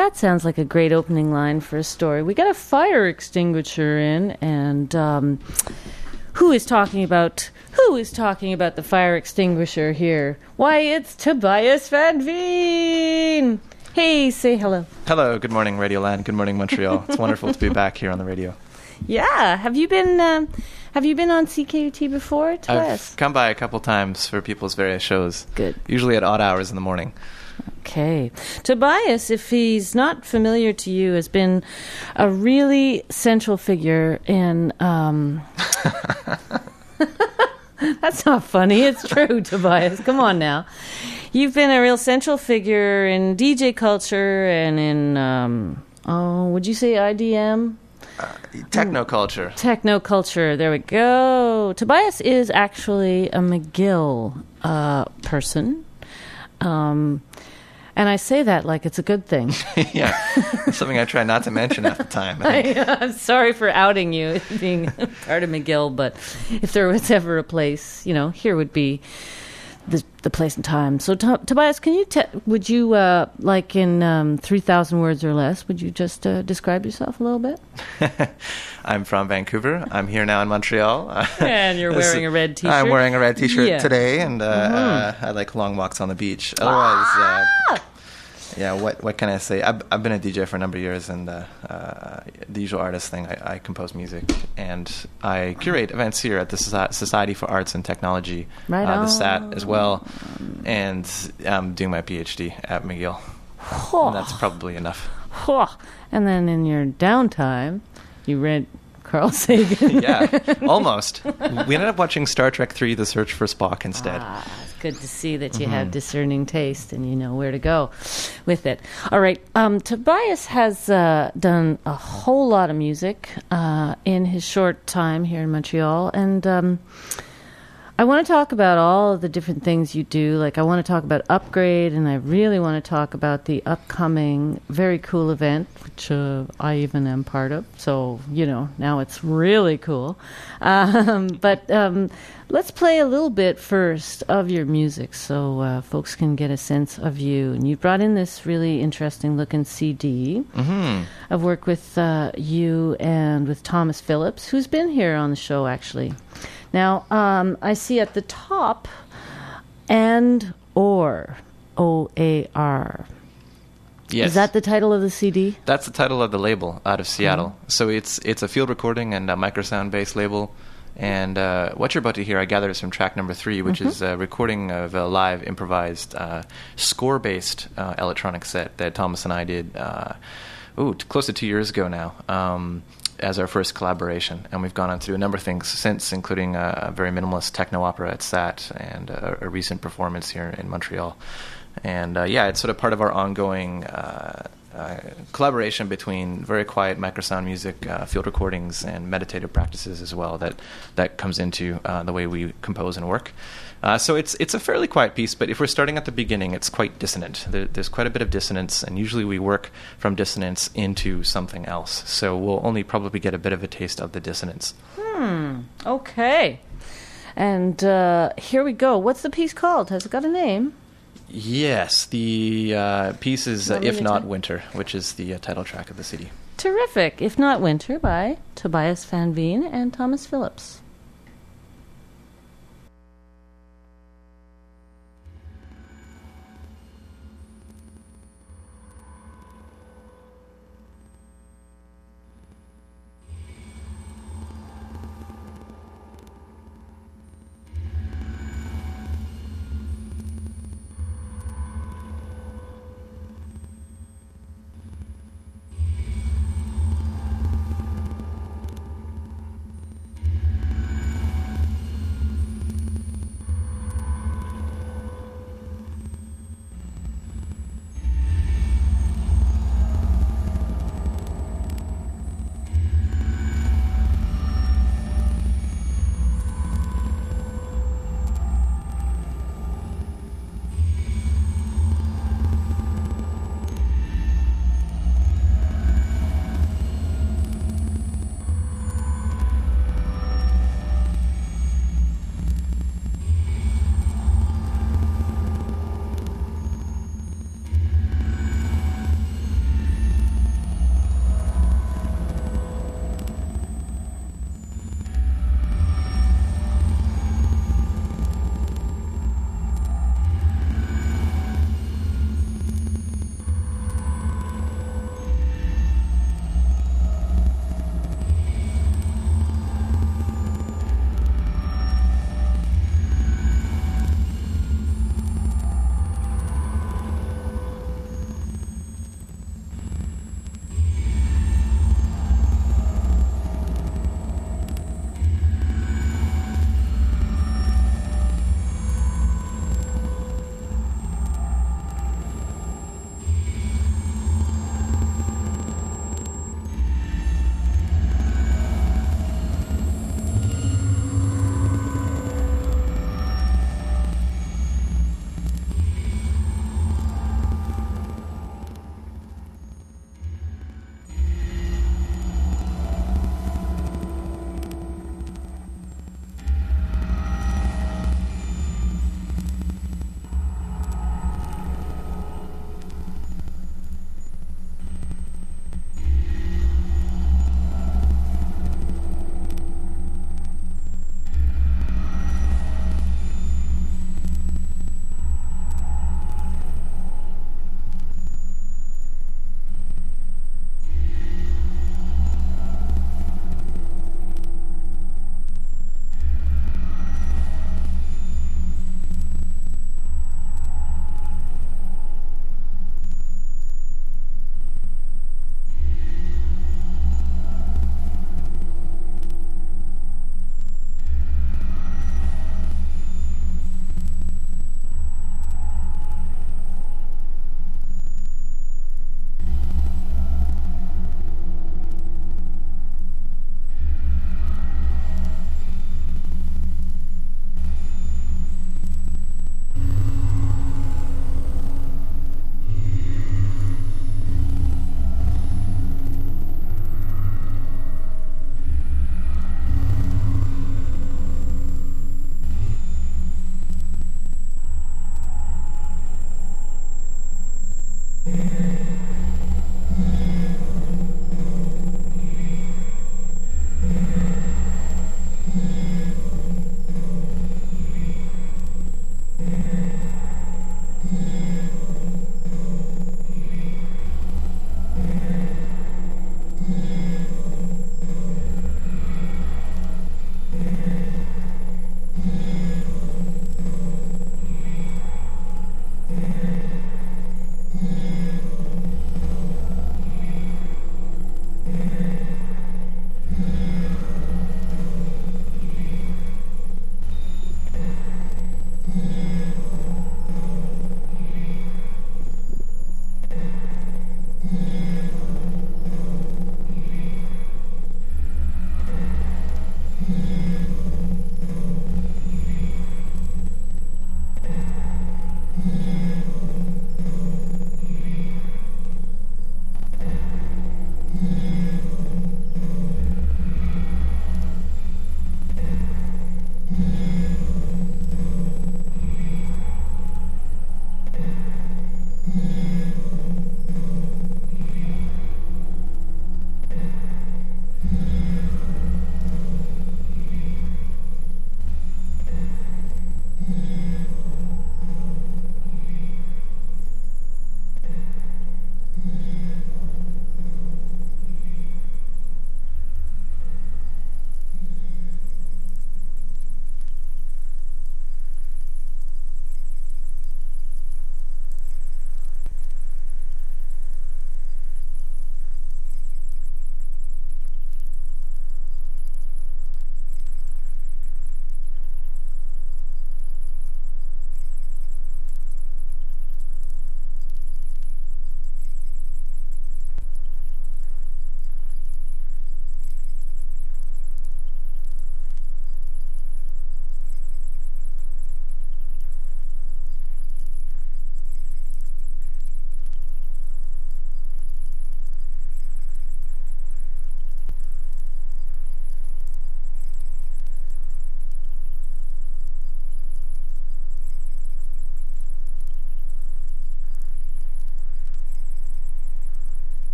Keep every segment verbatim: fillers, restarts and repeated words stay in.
that sounds like a great opening line for a story. We got a fire extinguisher in, and um, who is talking about who is talking about the fire extinguisher here? Why, it's Tobias Van Veen. Hey, say hello. Hello. Good morning, Radioland. Good morning, Montreal. It's wonderful to be back here on the radio. Yeah. Have you been um, Have you been on C K U T before, Tobias? I've come by a couple times for people's various shows. Good. Usually at odd hours in the morning. Okay. Tobias, if he's not familiar to you, has been a really central figure in... Um, that's not funny. It's true, Tobias. Come on now. You've been a real central figure in D J culture and in, um, oh, would you say I D M? Uh, techno culture. Techno culture. There we go. Tobias is actually a McGill uh, person. Um, and I say that like it's a good thing. Yeah, something I try not to mention at the time. I think. I, I'm sorry for outing you as being part of McGill, but if there was ever a place, you know, here would be the the place and time. So, to, Tobias, can you te- would you uh, like in um, three thousand words or less? Would you just uh, describe yourself a little bit? I'm from Vancouver. I'm here now in Montreal. And you're wearing a red T-shirt. I'm wearing a red T-shirt yeah. today, and uh, mm-hmm. uh, I like long walks on the beach. Otherwise, ah! uh, yeah. What what can I say? I've I've been a D J for a number of years, and uh, uh, the usual artist thing. I, I compose music, and I curate events here at the Society for Arts and Technology, right uh, on. the S A T as well, and I'm doing my PhD at McGill. Oh. And that's probably enough. Oh. And then in your downtime, you read Carl Sagan. Yeah, almost. We ended up watching Star Trek three: The Search for Spock instead. Ah, it's good to see that you mm-hmm. have discerning taste and you know where to go with it. All right, um, Tobias has uh, done a whole lot of music uh, in his short time here in Montreal, and um, I want to talk about all of the different things you do. Like, I want to talk about Upgrade, and I really want to talk about the upcoming very cool event, which uh, I even am part of. So, you know, now it's really cool. Um, but um, let's play a little bit first of your music so uh, folks can get a sense of you. And you brought in this really interesting looking C D. Mm-hmm. I've worked with uh, you and with Thomas Phillips, who's been here on the show, actually. Now, um, I see at the top, and or, O A R. Yes. Is that the title of the C D? That's the title of the label out of Seattle. Mm-hmm. So it's it's a field recording and a microsound-based label. And uh, what you're about to hear, I gather, is from track number three, which mm-hmm. is a recording of a live, improvised, uh, score-based uh, electronic set that Thomas and I did, uh, ooh, t- close to two years ago now. Um, as our first collaboration, and we've gone on to do a number of things since, including a, a very minimalist techno opera at S A T and a, a recent performance here in Montreal. And uh, yeah, it's sort of part of our ongoing uh, uh, collaboration between very quiet microsound music, uh, field recordings, and meditative practices as well that that comes into uh, the way we compose and work. Uh, so it's it's a fairly quiet piece, but if we're starting at the beginning, it's quite dissonant. There, there's quite a bit of dissonance, and usually we work from dissonance into something else. So we'll only probably get a bit of a taste of the dissonance. Hmm. Okay. And uh, here we go. What's the piece called? Has it got a name? Yes, the uh, piece is uh, Not If really Not t- Winter, which is the uh, title track of the C D. Terrific. If Not Winter by Tobias Van Veen and Thomas Phillips.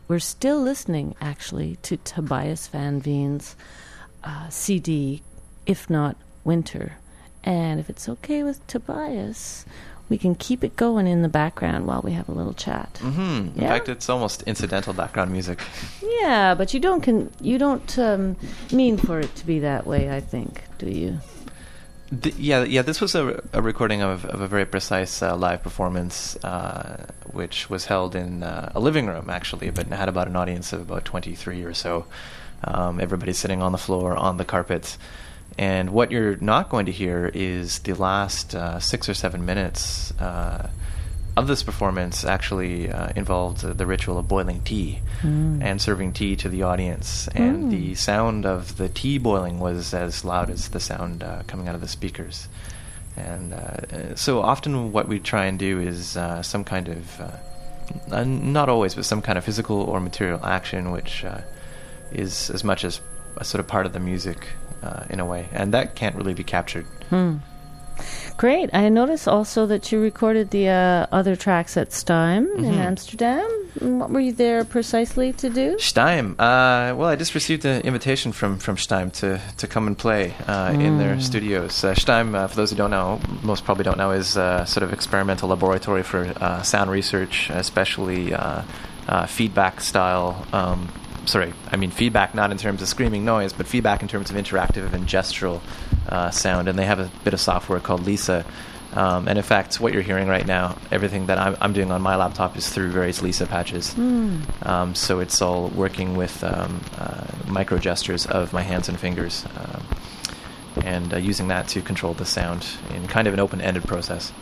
we're still listening, actually, to Tobias Van Veen's uh, C D, If Not Winter. And if it's okay with Tobias, we can keep it going in the background while we have a little chat. Mm-hmm. In Yeah? fact, it's almost incidental background music. Yeah, but you don't con- you don't um, mean for it to be that way, I think, do you? The, yeah, yeah. This was a, a recording of, of a very precise uh, live performance, uh, which was held in uh, a living room, actually, but had about an audience of about twenty-three or so. Um, everybody sitting on the floor, on the carpet. And what you're not going to hear is the last uh, six or seven minutes uh, of this performance actually uh, involved uh, the ritual of boiling tea mm. and serving tea to the audience. And mm. the sound of the tea boiling was as loud as the sound uh, coming out of the speakers. And uh, so often what we try and do is uh, some kind of, uh, uh, not always, but some kind of physical or material action, which uh, is as much as a sort of part of the music uh, in a way. And that can't really be captured. Hmm. Great. I noticed also that you recorded the uh, other tracks at Steim mm-hmm. in Amsterdam. What were you there precisely to do? Steim. Uh, well, I just received an invitation from, from Steim to, to come and play uh, mm. in their studios. Uh, Steim, uh, for those who don't know, most probably don't know, is a sort of experimental laboratory for uh, sound research, especially uh, uh, feedback style. Um, sorry, I mean feedback not in terms of screaming noise, but feedback in terms of interactive and gestural uh, sound. And they have a bit of software called Lisa. Um, and in fact, what you're hearing right now, everything that I'm, I'm doing on my laptop is through various Lisa patches. Mm. Um, so it's all working with um, uh, micro gestures of my hands and fingers, um, and uh, using that to control the sound in kind of an open-ended process.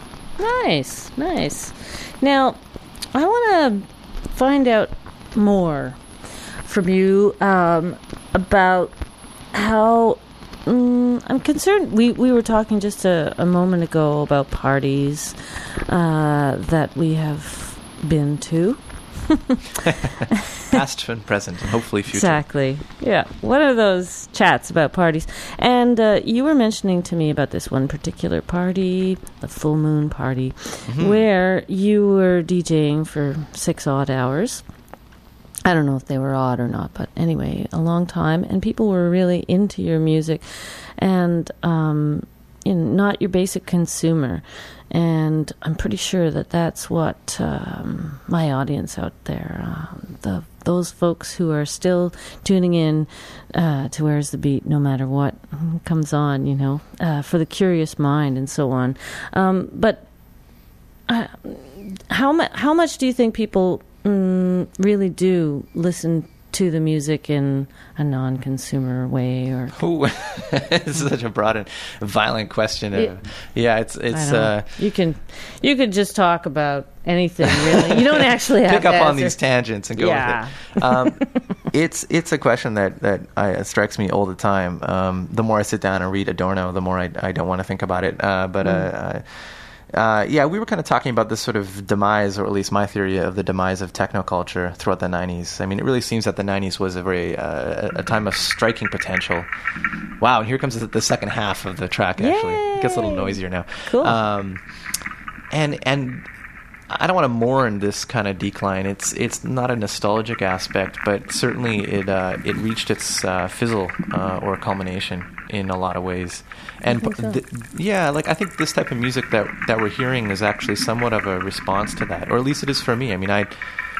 Nice, nice. Now, I want to find out more from you um, about how um, I'm concerned. We, we were talking just a, a moment ago about parties uh, that we have been to. Past and present, and hopefully future. Exactly. Yeah. What are those chats about parties? And uh, you were mentioning to me about this one particular party, the full moon party, mm-hmm. where you were DJing for six odd hours. I don't know if they were odd or not, but anyway, a long time, and people were really into your music, and um, you know, not your basic consumer. And I'm pretty sure that that's what um, my audience out there, uh, the those folks who are still tuning in uh, to Where's the Beat, no matter what comes on, you know, uh, for the curious mind and so on. Um, but uh, how mu- how much do you think people Mm, really do listen to the music in a non-consumer way? Or Ooh, it's such a broad and violent question. Of, it, yeah, it's it's. Uh, you can you could just talk about anything really. You don't actually have pick to up answer. on these tangents and go yeah. with it. Um, it's it's a question that that I, uh, strikes me all the time. Um, the more I sit down and read Adorno, the more I, I don't want to think about it. Uh, but. Mm. Uh, Uh, yeah, we were kind of talking about this sort of demise, or at least my theory of the demise of techno culture throughout the nineties. I mean, it really seems that the nineties was a very uh, a time of striking potential. Wow, and here comes the second half of the track, actually. Yay! It gets a little noisier now. Cool. Um, and and I don't want to mourn this kind of decline. It's it's not a nostalgic aspect, but certainly it uh, it reached its uh, fizzle uh, or culmination in a lot of ways. And so. th- yeah, like I think this type of music that that we're hearing is actually somewhat of a response to that, or at least it is for me. I mean, I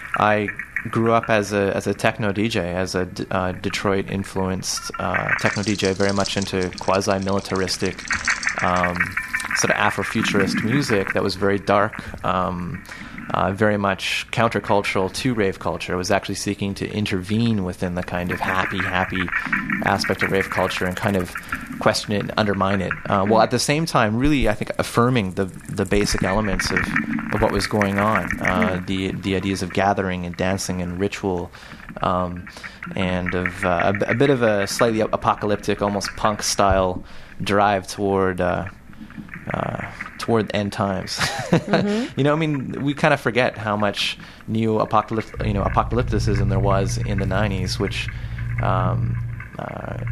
I grew up as a as a techno D J, as a uh, Detroit influenced uh, techno D J, very much into quasi militaristic, um, sort of Afrofuturist music that was very dark. Um, Uh, very much countercultural to rave culture. It was actually seeking to intervene within the kind of happy, happy aspect of rave culture and kind of question it and undermine it. Uh, while at the same time, really, I think, affirming the the basic elements of, of what was going on. Uh, the the ideas of gathering and dancing and ritual, um, and of uh, a, a bit of a slightly apocalyptic, almost punk style drive toward. Uh, Uh, toward end times. mm-hmm. You know, I mean, we kind of forget how much new apocalyptic, you know, apocalypticism there was in the nineties, which um, uh,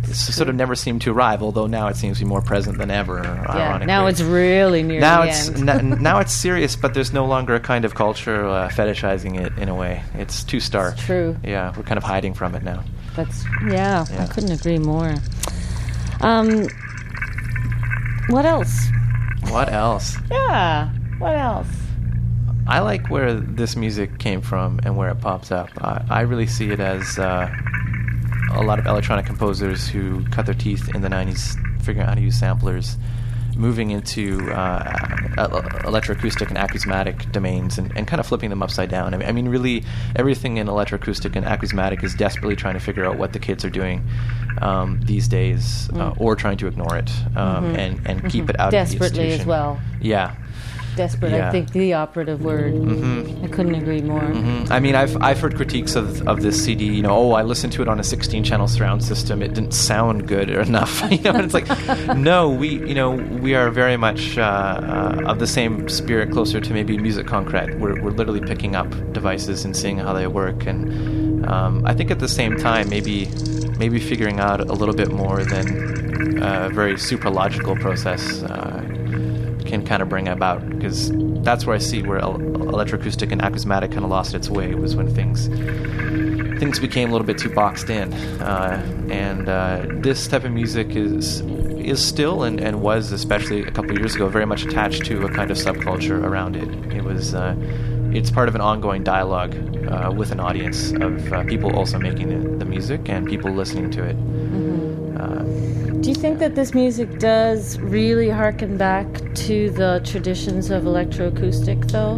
s- sort of never seemed to arrive. Although now it seems to be more present than ever. Yeah, Ironically, now it's really near now the it's end. n- now it's serious, but there's no longer a kind of culture uh, fetishizing it in a way. It's too stark. It's true. Yeah, we're kind of hiding from it now. That's yeah, Yeah. I couldn't agree more. Um, what else? What else? Yeah, what else? I like where this music came from and where it pops up. I, I really see it as uh, a lot of electronic composers who cut their teeth in the nineties figuring out how to use samplers, moving into uh, electroacoustic and acousmatic domains and, and kind of flipping them upside down. I mean, I mean, really, everything in electroacoustic and acousmatic is desperately trying to figure out what the kids are doing um, these days, Mm. uh, or trying to ignore it um, Mhm. and, and keep Mhm. it out Desperately of the institution. as well. Yeah. Desperate, Yeah. I think, the operative word. Mhm. I couldn't agree more. Mm-hmm. I mean, I've I've heard critiques of of this C D. You know, oh, I listened to it on a sixteen channel surround system. It didn't sound good or enough. You know, and it's like, no, we you know we are very much uh, uh, of the same spirit, closer to maybe music concrete. We're we're literally picking up devices and seeing how they work, and um, I think at the same time, maybe maybe figuring out a little bit more than a very super logical process. Uh, can kind of bring about, because that's where I see where el- electroacoustic and acousmatic kind of lost its way, was when things things became a little bit too boxed in, uh, and uh, this type of music is is still and, and was, especially a couple of years ago, very much attached to a kind of subculture around it. It was uh, it's part of an ongoing dialogue uh, with an audience of uh, people also making the, the music and people listening to it. Mm-hmm. Uh, Do you think that this music does really harken back to the traditions of electroacoustic, though?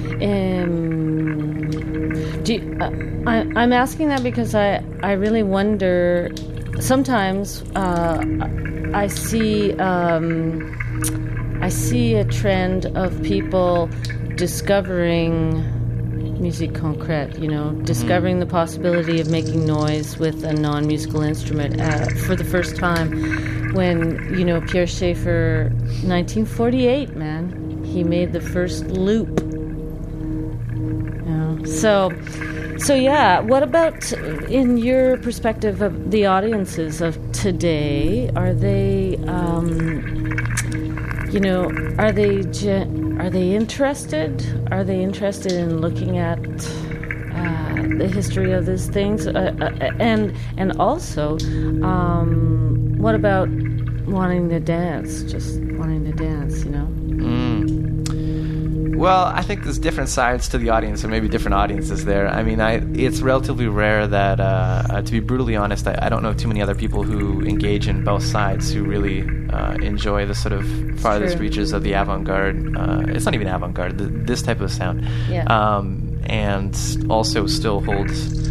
Um, do you, uh, I, I'm asking that because I, I really wonder. Sometimes uh, I see um, I see a trend of people discovering musique concrète, you know, discovering the possibility of making noise with a non-musical instrument uh, for the first time. When, you know, Pierre Schaeffer, nineteen forty-eight, man, he made the first loop. You know, so, so yeah. What about, in your perspective, of the audiences of today? Are they, um, you know, are they ge- are they interested? Are they interested in looking at uh, the history of these things? Uh, uh, and and also, um, what about wanting to dance? Just wanting to dance, you know? Mm. Well, I think there's different sides to the audience, or maybe different audiences there. I mean, I it's relatively rare that, uh, uh, to be brutally honest, I, I don't know too many other people who engage in both sides, who really uh, enjoy the sort of farthest True. reaches of the avant-garde. Uh, it's not even avant-garde, the, this type of sound. Yeah. Um, and also still hold,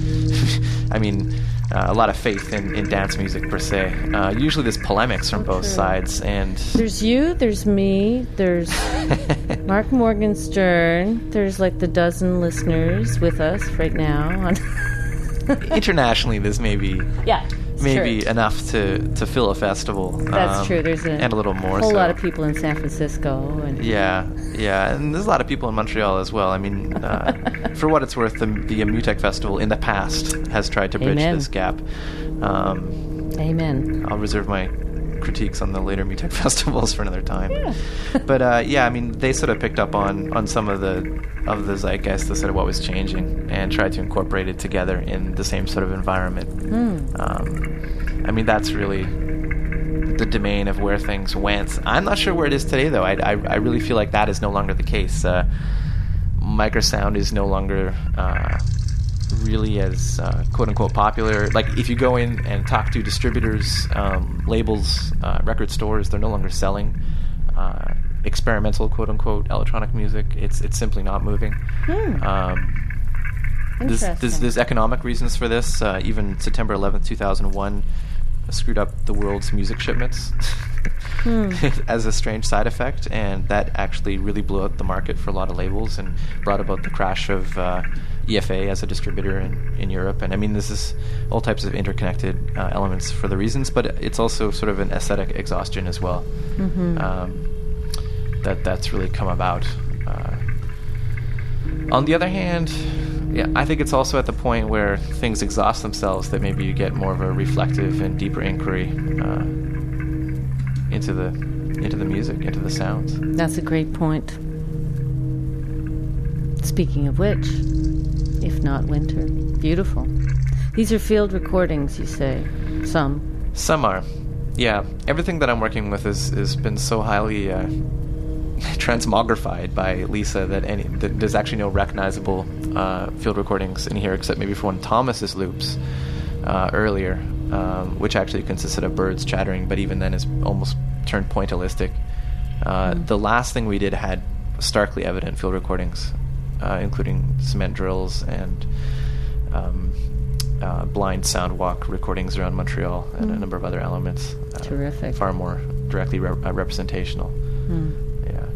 I mean, uh, a lot of faith in, in dance music per se. Uh, usually there's polemics from both True. sides, and There's you, there's me, there's Mark Morgenstern, there's like the dozen listeners with us right now. On internationally there's maybe yeah, it's maybe true. enough to, to fill a festival. That's um, true. There's a, and a little more. whole so. lot of people in San Francisco. And Yeah, yeah, and there's a lot of people in Montreal as well. I mean, uh, for what it's worth, the, the Mutech Festival in the past has tried to bridge Amen. this gap. Um, Amen. I'll reserve my critiques on the later Mutech festivals for another time. Yeah. But uh, yeah, I mean, they sort of picked up on, on some of the of the zeitgeist, the sort of what was changing, and tried to incorporate it together in the same sort of environment. Mm. Um, I mean, that's really the domain of where things went. I'm not sure where it is today, though. I, I, I really feel like that is no longer the case. Uh, microsound is no longer uh, really as uh, quote-unquote popular. Like, if you go in and talk to distributors, um, labels, uh, record stores, they're no longer selling uh, experimental quote-unquote electronic music. It's it's simply not moving. Hmm. Um, there's, there's, Interesting. there's economic reasons for this. Uh, even September eleventh, two thousand one screwed up the world's music shipments Hmm. as a strange side effect, and that actually really blew out the market for a lot of labels and brought about the crash of uh, E F A as a distributor in, in Europe. And I mean, this is all types of interconnected uh, elements for the reasons, but it's also sort of an aesthetic exhaustion as well. Mm-hmm. Um, that that's really come about. Uh, on the other hand, yeah, I think it's also at the point where things exhaust themselves that maybe you get more of a reflective and deeper inquiry uh, into the into the music, into the sounds. That's a great point. Speaking of which, if not winter, beautiful. These are field recordings, you say? Some. Some are. Yeah. Everything that I'm working with is has been so highly uh, transmogrified by Lisa that any that there's actually no recognizable uh, field recordings in here except maybe for one of Thomas's loops uh, earlier, um, which actually consisted of birds chattering, but even then is almost turned pointillistic. Uh, mm. The last thing we did had starkly evident field recordings, uh, including cement drills and um, uh, blind sound walk recordings around Montreal and mm. a number of other elements. Uh, Terrific. Far more directly re- uh, representational. Mm. Yeah.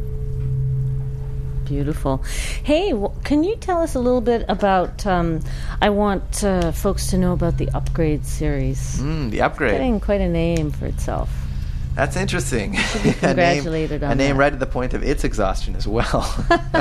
Beautiful. Hey, w- can you tell us a little bit about, um, I want uh, folks to know about the Upgrade series. Mm, the Upgrade. It's getting quite a name for itself. That's interesting. Congratulated a name, on a name that. right at the point of its exhaustion as well. No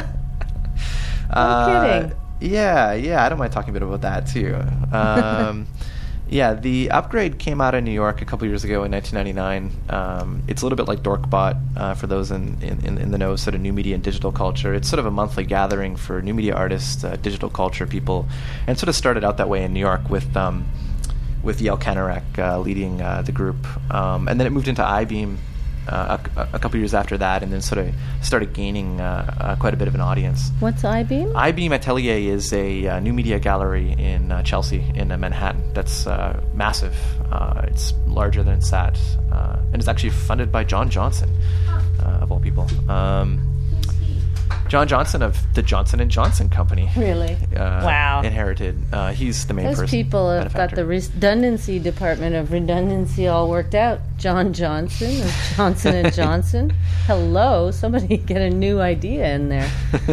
uh, kidding. Yeah, yeah. I don't mind talking a bit about that too. Um, yeah, the Upgrade came out in New York a couple years ago in nineteen ninety-nine. Um, it's a little bit like Dorkbot uh, for those in, in, in the know, sort of new media and digital culture. It's sort of a monthly gathering for new media artists, uh, digital culture people, and sort of started out that way in New York with um, with Yael Kanarak uh, leading uh, the group. Um, and then it moved into iBeam uh, a, a couple years after that, and then sort of started gaining uh, uh, quite a bit of an audience. What's iBeam? iBeam Atelier is a uh, new media gallery in uh, Chelsea, in uh, Manhattan. That's uh, massive. Uh, it's larger than S A T, uh, and it's actually funded by John Johnson, uh, of all people. Um, John Johnson of the Johnson and Johnson Company. Really? Uh, wow. Inherited. Uh, he's the main Those person. Those people have got benefactor. the redundancy department of redundancy all worked out. John Johnson of Johnson and Johnson. Hello, somebody get a new idea in there.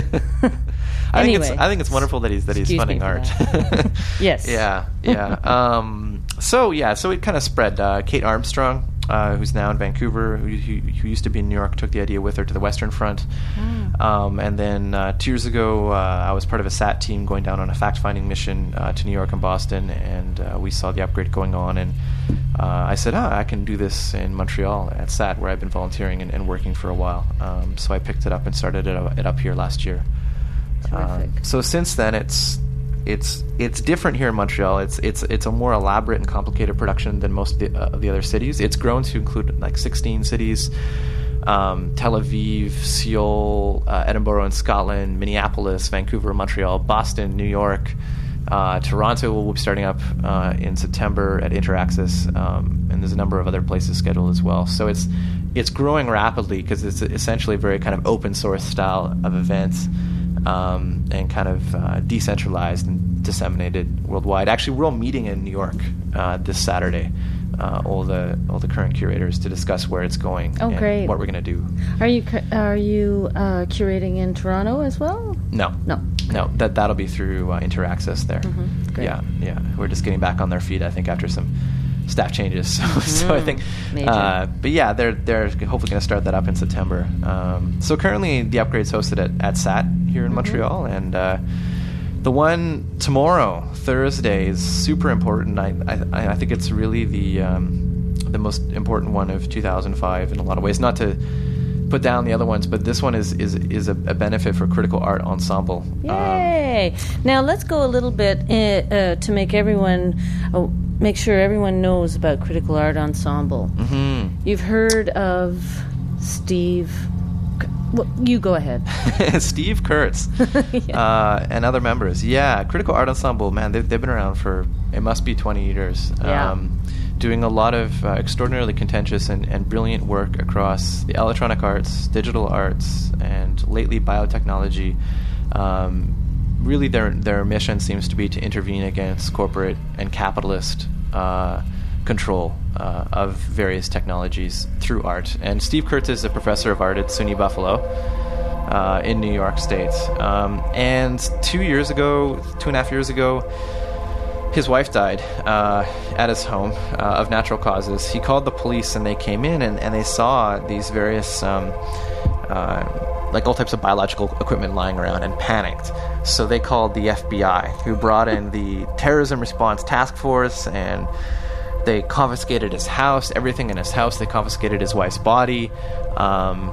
I Anyway, think it's I think it's wonderful that he's that he's excuse funding me for art. that. Yes. Yeah. Yeah. um, so yeah. So it kind of spread. Uh, Kate Armstrong, uh, who's now in Vancouver, who, who, who used to be in New York, took the idea with her to the Western Front. Mm. Um, and then uh, two years ago, uh, I was part of a S A T team going down on a fact-finding mission uh, to New York and Boston, and uh, we saw the Upgrade going on. And uh, I said, ah, I can do this in Montreal at S A T, where I've been volunteering and, and working for a while. Um, so I picked it up and started it, it up here last year. Terrific. Um, so since then, it's it's it's different here in Montreal. It's it's it's a more elaborate and complicated production than most of the, uh, of the other cities. It's grown to include like sixteen cities: um, Tel Aviv, Seoul, uh, Edinburgh in Scotland, Minneapolis, Vancouver, Montreal, Boston, New York, uh, Toronto. Will be starting up uh, in September at Interaxis, um, and there's a number of other places scheduled as well. So it's it's growing rapidly because it's essentially a very kind of open source style of events. Um, and kind of uh, decentralized and disseminated worldwide. Actually, we're all meeting in New York uh, this Saturday, uh, all the all the current curators, to discuss where it's going oh, and great. what we're going to do. Are you are you uh, curating in Toronto as well? No, no, no. That that'll be through uh, Interaxis there. Mm-hmm. Great. Yeah, yeah. We're just getting back on their feet, I think, after some staff changes. So, mm, so I think, uh, but yeah, they're they're hopefully going to start that up in September. Um, so currently, the Upgrade's hosted at, at S A T here in mm-hmm. Montreal, and uh, the one tomorrow, Thursday, is super important. I I, I think it's really the um, the most important one of two thousand five in a lot of ways. Not to put down the other ones, but this one is is is a, a benefit for Critical Art Ensemble. Yay! Um, now let's go a little bit uh, to make everyone. Uh, Make sure everyone knows about Critical Art Ensemble. Mm-hmm. You've heard of Steve. Well, you go ahead. Steve Kurtz yeah. uh, and other members. Yeah, Critical Art Ensemble. Man, they've they've been around for it must be twenty years. Yeah. Um, doing a lot of uh, extraordinarily contentious and, and brilliant work across the electronic arts, digital arts, and lately biotechnology. Um, Really, their their mission seems to be to intervene against corporate and capitalist uh, control uh, of various technologies through art. And Steve Kurtz is a professor of art at SUNY Buffalo uh, in New York State. Um, and two years ago, two and a half years ago, his wife died uh, at his home uh, of natural causes. He called the police, and they came in, and, and they saw these various... Um, uh, like all types of biological equipment lying around, and panicked. So they called the F B I, who brought in the Terrorism Response Task Force, and they confiscated his house, everything in his house. They confiscated his wife's body, um,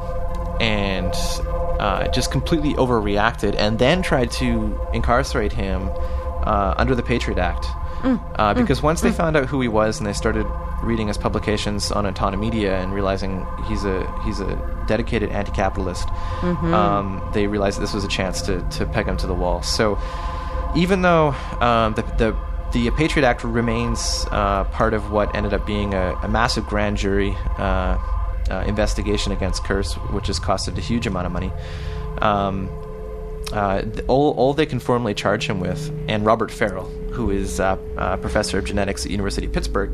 and uh, just completely overreacted, and then tried to incarcerate him uh, under the Patriot Act. Mm. Uh, because mm. once they mm. found out who he was, and they started reading his publications on Entana Media and realizing he's a he's a dedicated anti-capitalist, mm-hmm. um, they realized this was a chance to, to peg him to the wall. So even though um, the, the the Patriot Act remains uh, part of what ended up being a, a massive grand jury uh, uh, investigation against Kurtz, which has costed a huge amount of money, um, uh, all, all they can formally charge him with, and Robert Farrell, who is uh, a professor of genetics at University of Pittsburgh,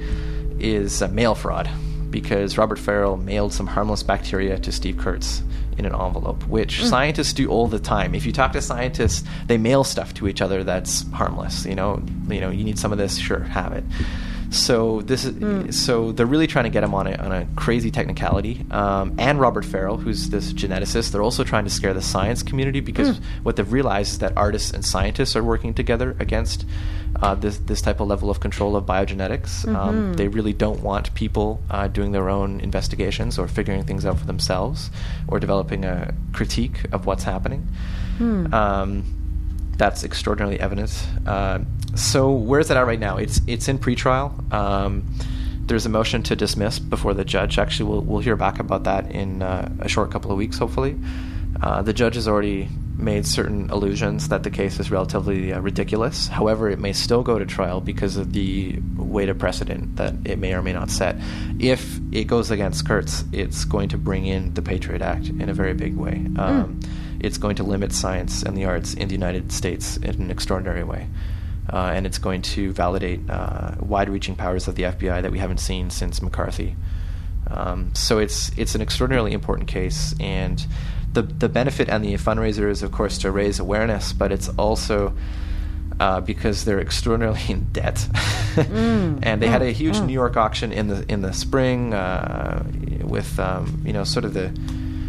is uh, mail fraud, because Robert Farrell mailed some harmless bacteria to Steve Kurtz in an envelope, which mm. scientists do all the time. If you talk to scientists, they mail stuff to each other that's harmless. You know, you know, you need some of this, sure, have it. So this is mm. so they're really trying to get him on a on a crazy technicality. Um, and Robert Farrell, who's this geneticist, they're also trying to scare the science community, because mm. what they've realized is that artists and scientists are working together against uh, this this type of level of control of biogenetics. Mm-hmm. Um, they really don't want people uh, doing their own investigations or figuring things out for themselves or developing a critique of what's happening. Mm. Um, that's extraordinarily evident. Uh, so where's that at right now? It's it's in pretrial. Um, there's a motion to dismiss before the judge. Actually, we'll we'll hear back about that in uh, a short couple of weeks, hopefully. Uh, the judge has already made certain allusions that the case is relatively uh, ridiculous. However, it may still go to trial because of the weight of precedent that it may or may not set. If it goes against Kurtz, it's going to bring in the Patriot Act in a very big way. Um, mm. It's going to limit science and the arts in the United States in an extraordinary way. Uh, and it's going to validate uh, wide-reaching powers of the F B I that we haven't seen since McCarthy. Um, so it's it's an extraordinarily important case, and the the benefit and the fundraiser is, of course, to raise awareness, but it's also uh, because they're extraordinarily in debt, mm, and they mm, had a huge mm. New York auction in the in the spring uh, with um, you know sort of the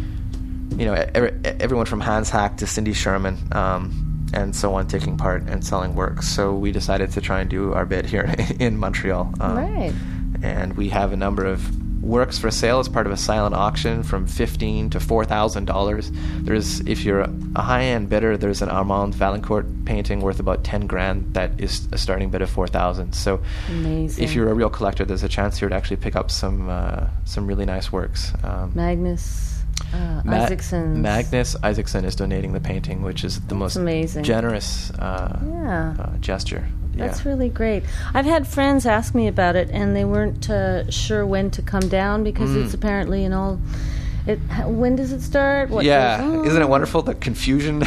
you know every, everyone from Hans Hack to Cindy Sherman. Um, and so on, taking part and selling works. So we decided to try and do our bit here in Montreal. Um, right. And we have a number of works for sale as part of a silent auction from fifteen to four thousand dollars. There's, if you're a high-end bidder, there's an Armand Valancourt painting worth about ten grand that is a starting bid of four thousand. So amazing. If you're a real collector, there's a chance here to actually pick up some uh, some really nice works. Um, Magnus. Uh, Ma- Isaacson. Magnus Isaacson is donating the painting, which is the That's most amazing. generous uh, yeah. uh, gesture. Yeah. That's really great. I've had friends ask me about it, and they weren't uh, sure when to come down because mm. it's apparently an all. It, when does it start? What yeah, goes, oh. Isn't it wonderful, the confusion?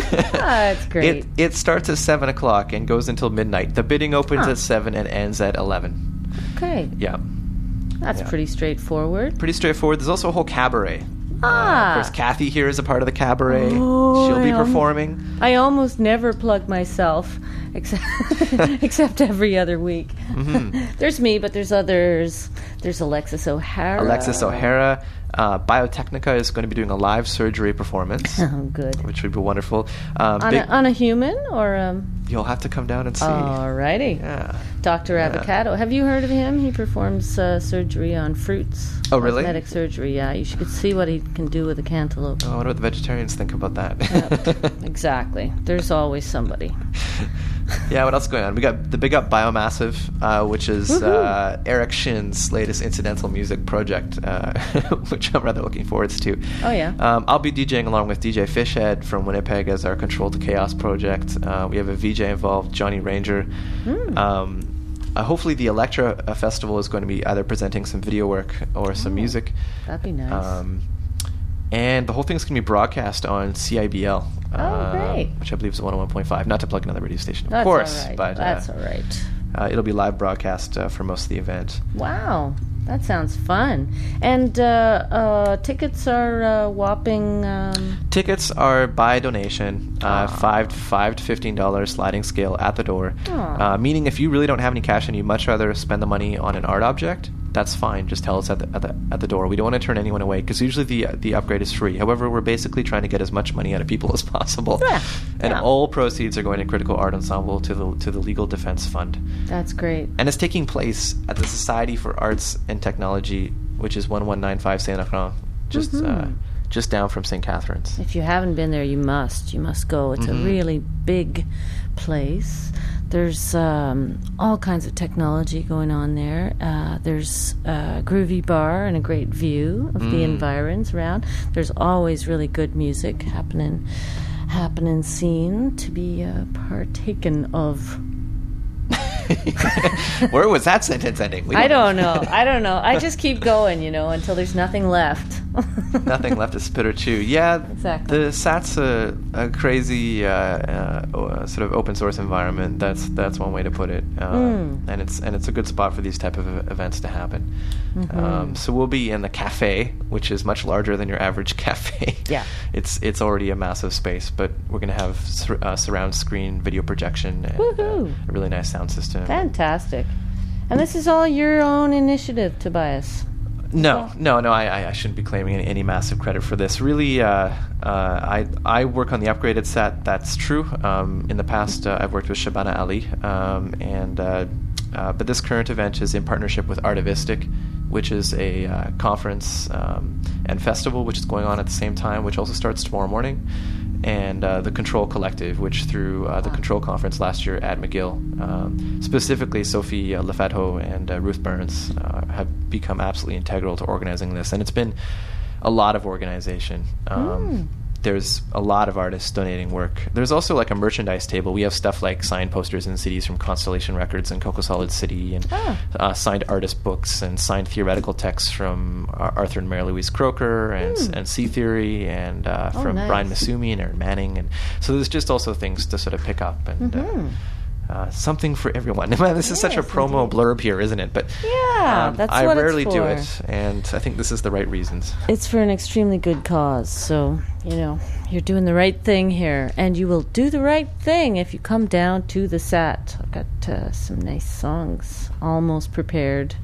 Ah, it's great. It, it starts at seven o'clock and goes until midnight. The bidding opens huh. at seven and ends at eleven. Okay. Yeah. That's yeah. pretty straightforward. Pretty straightforward. There's also a whole cabaret. Ah. Uh, of course, Kathy here is a part of the cabaret. Oh, She'll be I performing. Almost, I almost never plug myself, except except every other week. Mm-hmm. There's me, but there's others. There's Alexis O'Hara. Alexis O'Hara. Uh, Biotechnica is going to be doing a live surgery performance. Oh, good. Which would be wonderful. Um, on, big, a, on a human or um You'll have to come down and see. Alrighty. Yeah. Doctor Yeah. Avocado. Have you heard of him? He performs uh, surgery on fruits. Oh, really? Cosmetic surgery, yeah. You should see what he can do with a cantaloupe. Oh, I wonder what the vegetarians think about that. Yep, exactly. There's always somebody. Yeah, what else is going on? We got the Big Up Biomassive, uh, which is uh, Eric Shin's latest incidental music project, uh, which I'm rather looking forward to. Oh, yeah. Um, I'll be DJing along with D J Fishhead from Winnipeg as our Control to Chaos project. Uh, we have a V J involved, Johnny Ranger. Mm. Um, uh, hopefully the Electra uh, Festival is going to be either presenting some video work or some oh, music. That'd be nice. Um, and the whole thing's going to be broadcast on C I B L. Oh, uh, great. Which I believe is one oh one point five. Not to plug another radio station, of That's course. all right. But, That's uh, all right. Uh, it'll be live broadcast uh, for most of the event. Wow. That sounds fun. And uh, uh, tickets are uh, whopping... Um... Tickets are by donation, uh, five, five to fifteen dollars sliding scale at the door. Uh, meaning if you really don't have any cash and you'd much rather spend the money on an art object, that's fine. Just tell us at the at the, at the door. We don't want to turn anyone away because usually the the upgrade is free. However, we're basically trying to get as much money out of people as possible. Yeah. And yeah. all proceeds are going to Critical Art Ensemble to the to the Legal Defense Fund. That's great. And it's taking place at the Society for Arts and Technology, which is one one nine five Saint Laurent, just mm-hmm. uh, just down from Saint Catharines. If you haven't been there, you must. You must go. It's mm-hmm. a really big place. There's um, all kinds of technology going on there. Uh, there's a groovy bar and a great view of mm. the environs around. There's always really good music happening, happening scene to be uh, partaken of. Where was that sentence ending? We I don't know. I don't know. I just keep going, you know, until there's nothing left. Nothing left to spit or chew. Yeah, exactly. The S A T's a, a crazy uh, uh, sort of open source environment. That's that's one way to put it. Um, mm. And it's and it's a good spot for these type of events to happen. Mm-hmm. Um, so we'll be in the cafe, which is much larger than your average cafe. Yeah, it's it's already a massive space, but we're going to have sur- uh, surround screen video projection and uh, a really nice sound system. Fantastic. And this is all your own initiative, Tobias? No, no, no. I, I shouldn't be claiming any, any massive credit for this. Really, uh, uh, I I work on the upgraded set. That's true. Um, in the past, uh, I've worked with Shabana Ali, um, and uh, uh, but this current event is in partnership with Artivistic, which is a uh, conference um, and festival which is going on at the same time, which also starts tomorrow morning. And uh, the Control Collective, which through uh, the Control Conference last year at McGill, um, specifically Sophie uh, Lefetho and uh, Ruth Burns uh, have become absolutely integral to organizing this. And it's been a lot of organization. Um, mm. There's a lot of artists donating work. There's also like a merchandise table. We have stuff like signed posters and C Ds from Constellation Records and Coco Solid City, and oh. uh, signed artist books and signed theoretical texts from uh, Arthur and Mary Louise Croker and, mm. and C Theory, and uh, oh, from nice. Brian Masumi and Aaron Manning. And so there's just also things to sort of pick up and mm-hmm. uh, uh, something for everyone. Man, this is yes, such a promo indeed. blurb here, isn't it? But yeah, um, that's I what rarely it's for. do it, and I think this is the right reasons. It's for an extremely good cause, so you know you're doing the right thing here, and you will do the right thing if you come down to the S A T. I've got uh, some nice songs almost prepared.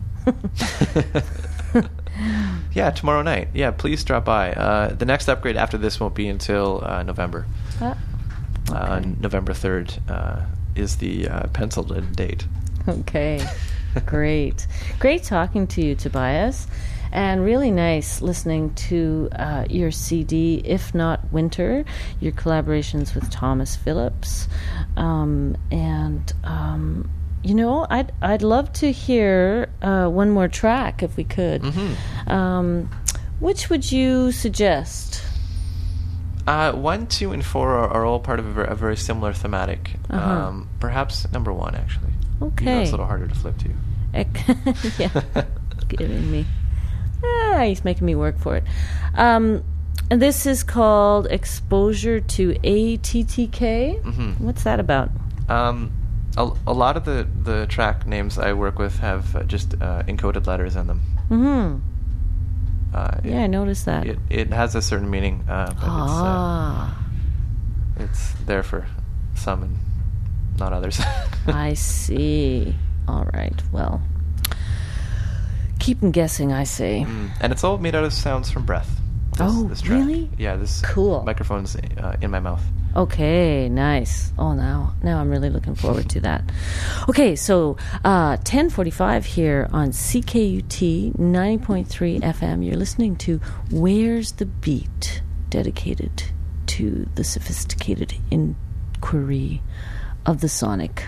Yeah, tomorrow night. Yeah, please drop by. Uh, the next upgrade after this won't be until uh, November. Uh, okay. uh, November third uh, is the uh, penciled in date. Okay, great. Great talking to you, Tobias. And really nice listening to uh, your C D, If Not Winter, your collaborations with Thomas Phillips. Um, and, um, you know, I'd I'd love to hear uh, one more track if we could. Mm-hmm. Um, which would you suggest? Uh, one, two, and four are, are all part of a very, a very similar thematic. Uh-huh. Um, perhaps number one, actually. Okay. You know, it's a little harder to flip to. Yeah, giving me. Ah, he's making me work for it. Um, and this is called Exposure to A T T K. Mm-hmm. What's that about? Um, a, a lot of the, the track names I work with have uh, just uh, encoded letters in them. Mm-hmm. Uh, yeah, it, I noticed that. It, it has a certain meaning, uh, but ah. it's, uh, it's there for some and not others. I see. All right, well... Keep them guessing, I say. Mm. And it's all made out of sounds from breath. This, oh, this track. Really? Yeah, this cool. microphone's uh, in my mouth. Okay, nice. Oh, now now I'm really looking forward to that. Okay, so uh, ten forty-five here on C K U T ninety point three F M. You're listening to Where's the Beat, dedicated to the sophisticated inquiry of the sonic.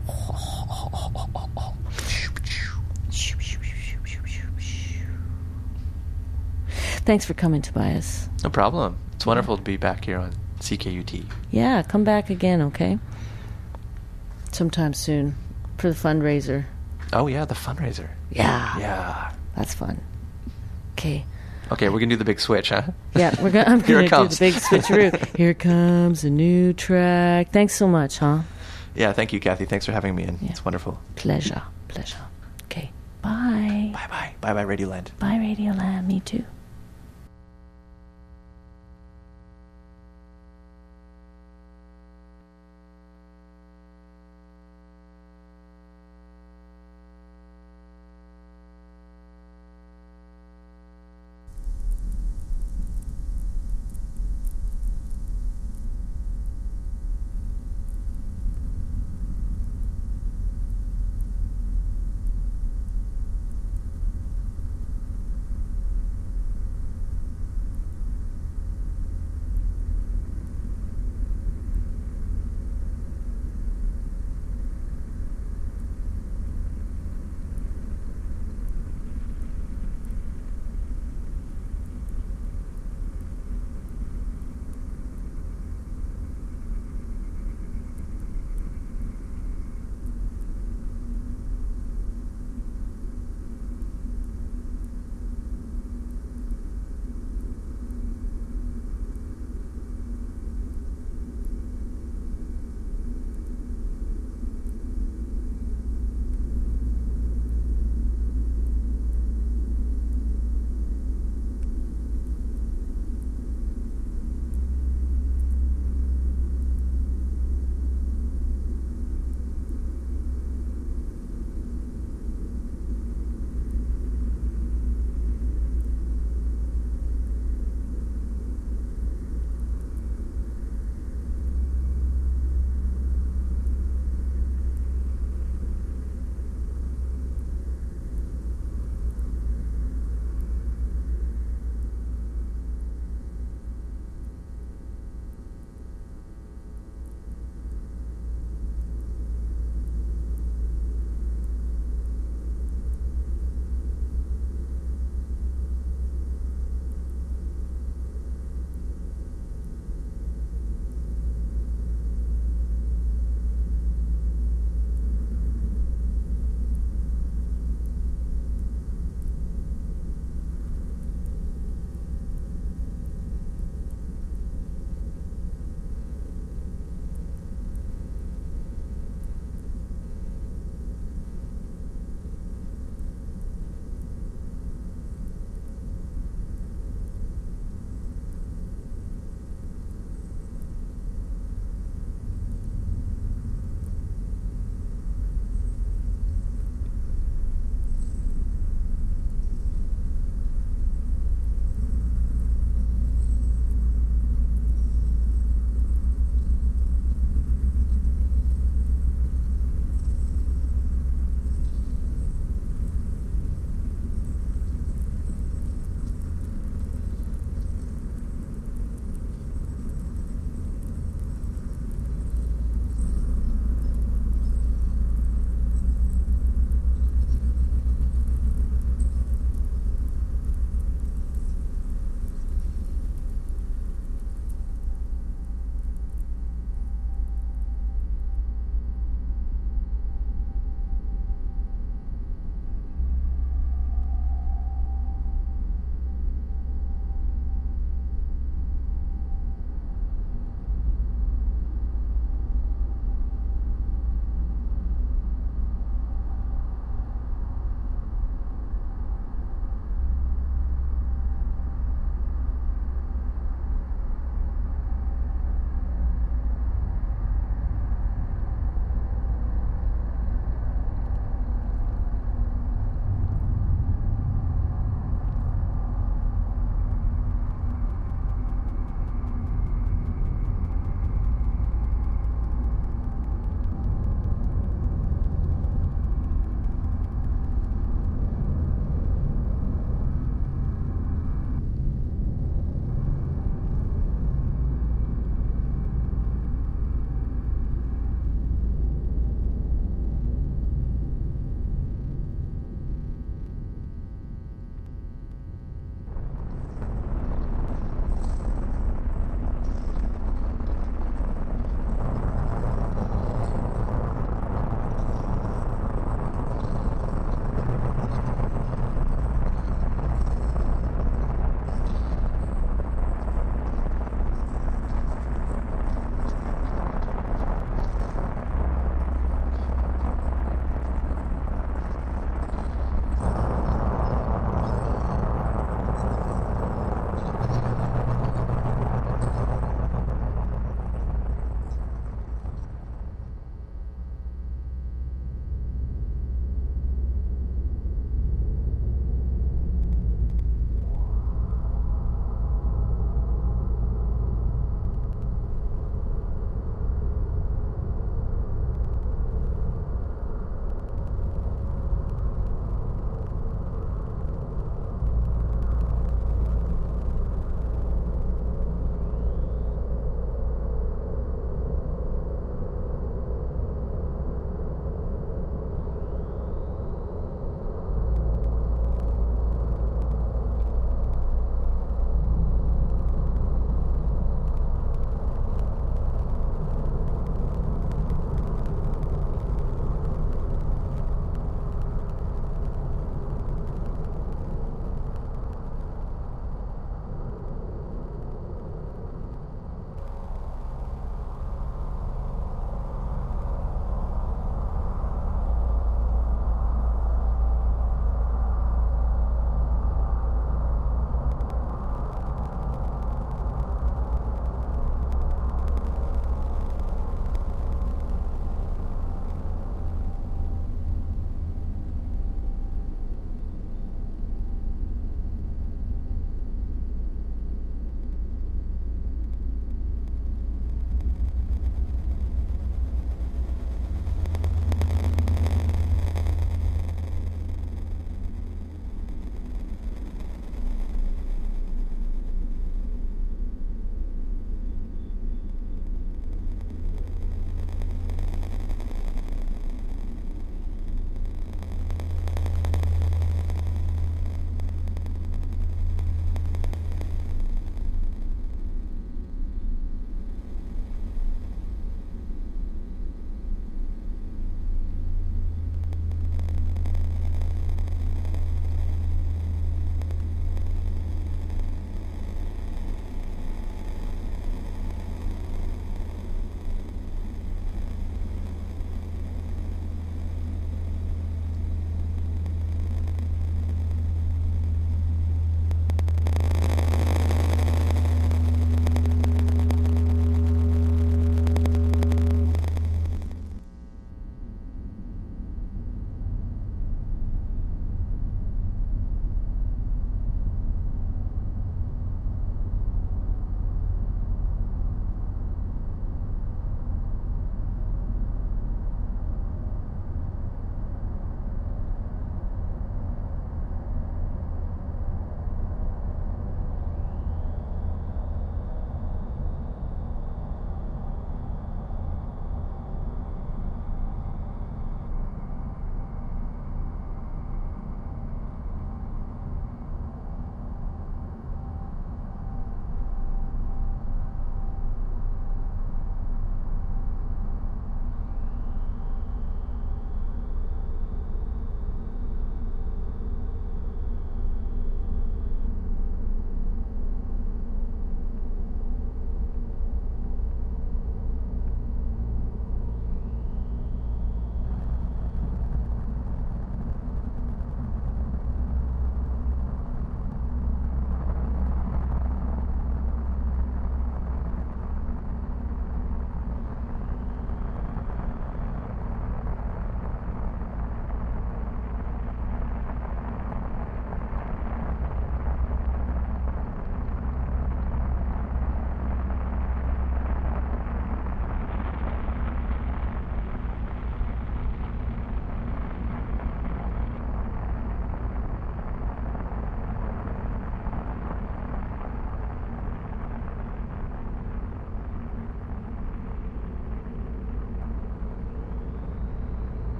Thanks for coming, Tobias. No problem. It's wonderful to be back here on C K U T. Yeah, come back again, okay? Sometime soon for the fundraiser. Oh, yeah, the fundraiser. Yeah. Yeah. That's fun. Okay. Okay, we're going to do the big switch, huh? Yeah, we're gonna, I'm going to do the big switcheroo. Here comes a new track. Thanks so much, huh? Yeah, thank you, Kathy. Thanks for having me in. Yeah. It's wonderful. Pleasure. Pleasure. Okay. Bye. Bye-bye. Bye-bye, Radioland. Bye, Radioland. Me too.